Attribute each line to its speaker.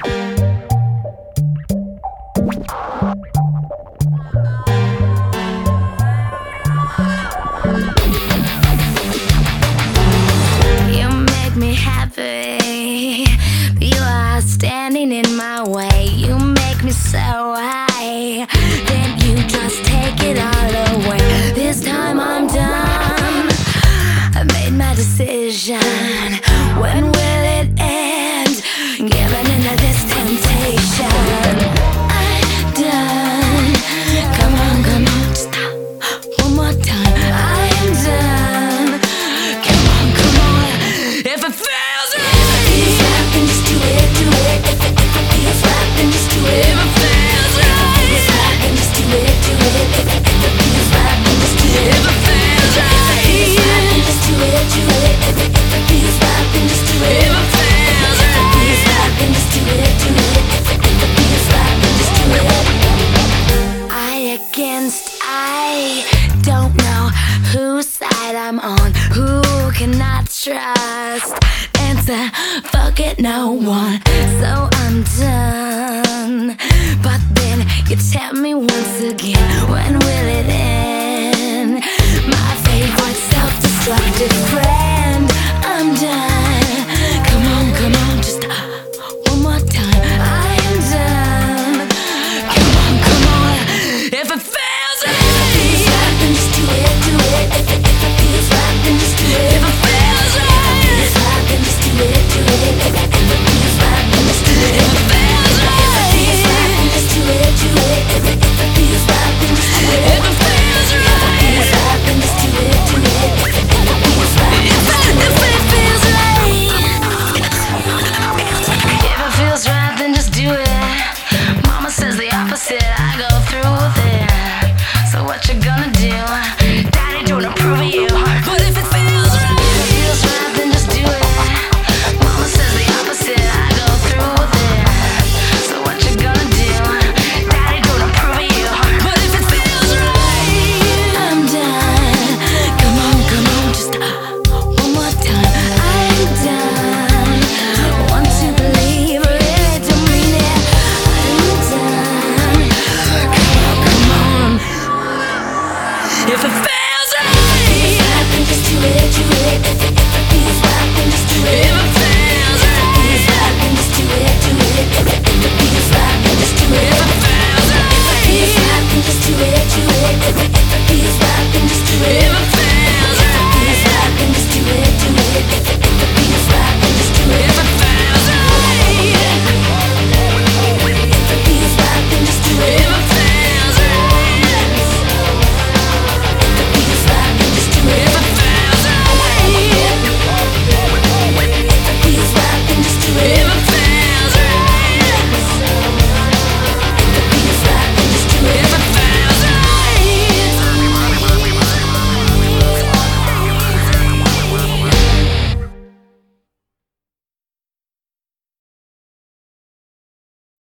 Speaker 1: You make me happy. You are standing in my way. You make me so high. Then you just take it all away. This time I'm done. I made my decision. When will it end? Giving into this temptation. I'm done. Come on, stop. One more time. I'm done. Come on. If it feels right, if it feels right, then just do it. If it feels right, then just do it. If it feels right, then just do it. If it feels right, then just do it. If it feels right, then just do it. If it feels right, then just do it. If it feels right, then just do it. If it feels right, then just do it. I don't know whose side I'm on. Who can I trust? Answer, fuck it, no one. So I'm done. But then you tell me once again, when will it end? My favorite self-destructive friend, I'm done.